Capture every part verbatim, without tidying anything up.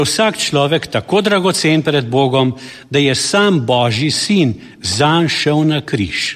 vsak človek tako dragocen pred Bogom, da je sam Božji sin zanj šel na križ.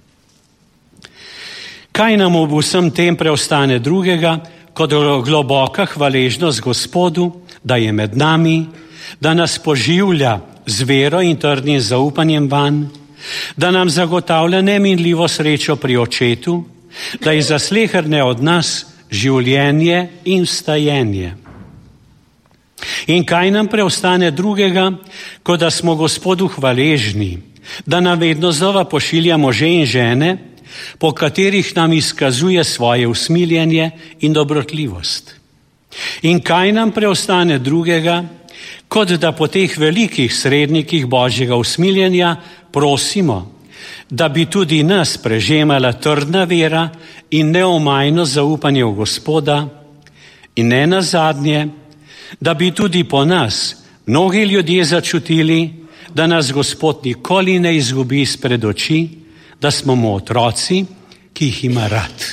Kaj nam ob vsem tem preostane drugega, kot globoka hvaležnost Gospodu, da je med nami, da nas poživlja z vero in trdnim zaupanjem vanj, da nam zagotavlja neminljivo srečo pri očetu, da je za sleherne od nas življenje in vstajenje. In kaj nam preostane drugega, kot da smo Gospodu hvaležni, da nam vedno znova pošilja može in žene, po katerih nam izkazuje svoje usmiljenje in dobrotljivost. In kaj nam preostane drugega, kot da po teh velikih srednikih Božjega usmiljenja prosimo, da bi tudi nas prežemala trdna vera in neomajno zaupanje v Gospoda, in ne nazadnje, da bi tudi po nas mnogi ljudje začutili, da nas Gospod nikoli ne izgubi izpred oči, da smo mu otroci, ki jih ima rad.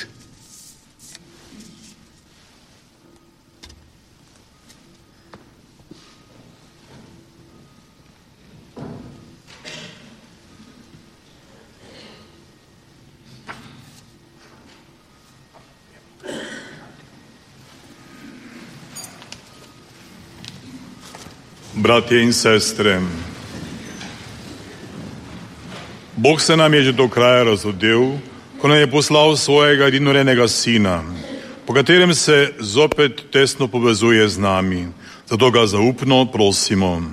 Bratje in sestre, Bog se nam je že do kraja razodel, ko nam je poslal svojega edinorodnega sina, po katerem se zopet tesno povezuje z nami. Zato ga zaupno prosimo.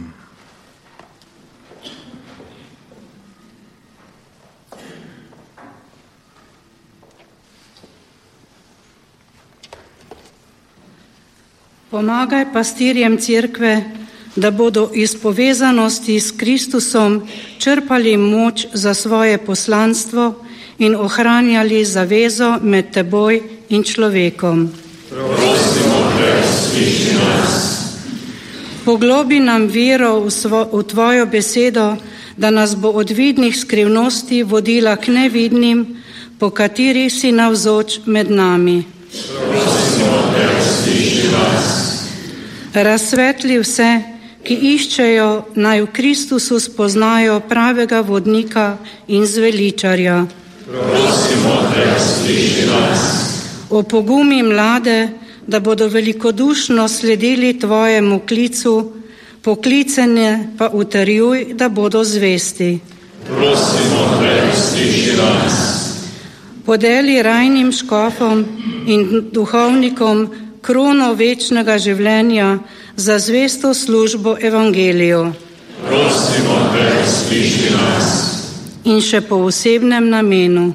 Pomagaj pastirjem cerkve, da bodo iz povezanosti s Kristusom črpali moč za svoje poslanstvo in ohranjali zavezo med teboj in človekom. Prosimo te, sliši nas. Poglobi nam vero v, svo, v tvojo besedo, da nas bo od vidnih skrivnosti vodila k nevidnim, po katerih si navzoč med nami. Prosimo te, sliši nas. Razsvetli vse, ki iščejo, naj v Kristusu spoznajo pravega vodnika in zveličarja. Prosimo te, sliši nas. Opogumi mlade, da bodo velikodušno sledili tvojemu klicu, poklicane pa utrjuj, da bodo zvesti. Prosimo te, sliši nas. Podeli rajnim škofom in duhovnikom krono večnega življenja za zvesto službo evangeliju. Prosimo te, sliši nas. In še po osebnem namenu.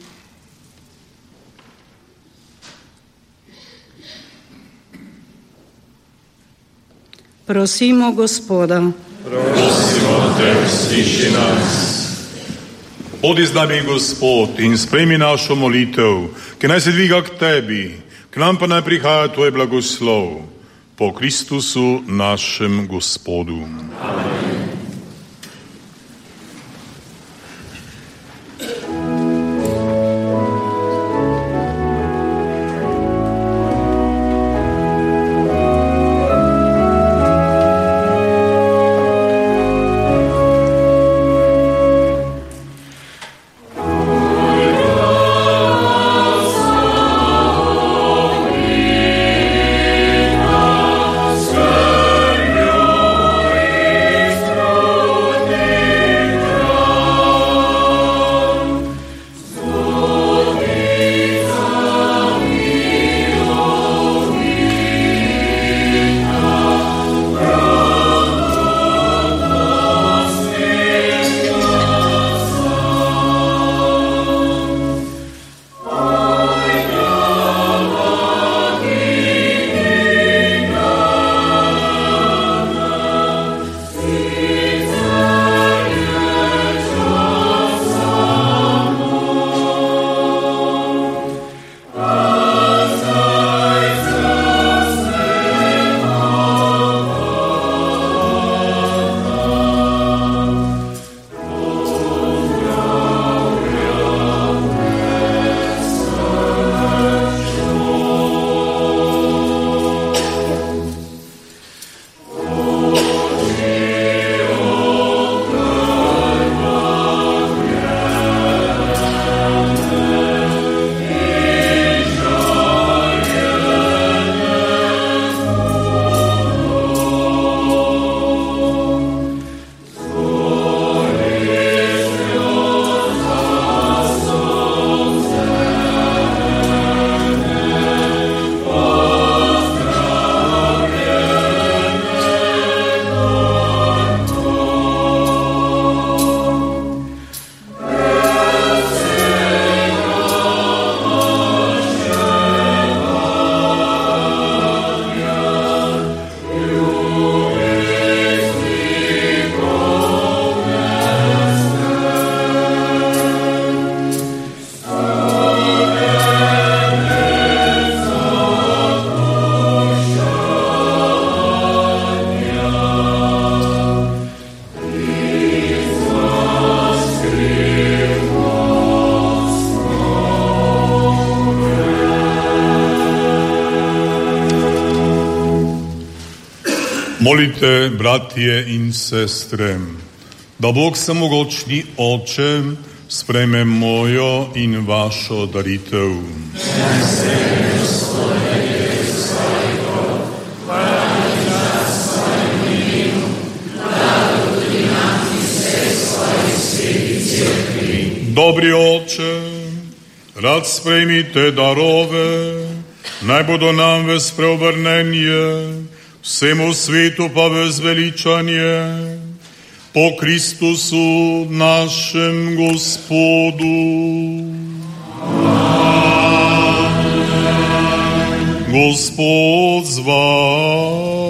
Prosimo Gospoda. Prosimo te, sliši nas. Bodi z nami, Gospod, in sprejmi našo molitev, ki naj se dviga k tebi, k nam pa naj prihaja tvoj blagoslov. Po Kristusu našem Gospodu. Amen. Molite, bratje in sestre, da Bog Vsemogočni Oče sprejme mojo in vašo daritev. Dobri Oče, rad sprejmite darove, naj bodo nam v spreobrnenje, vsemu svetu pa v zveličanje, po Kristusu našem Gospodu. Amen. Gospod z vami.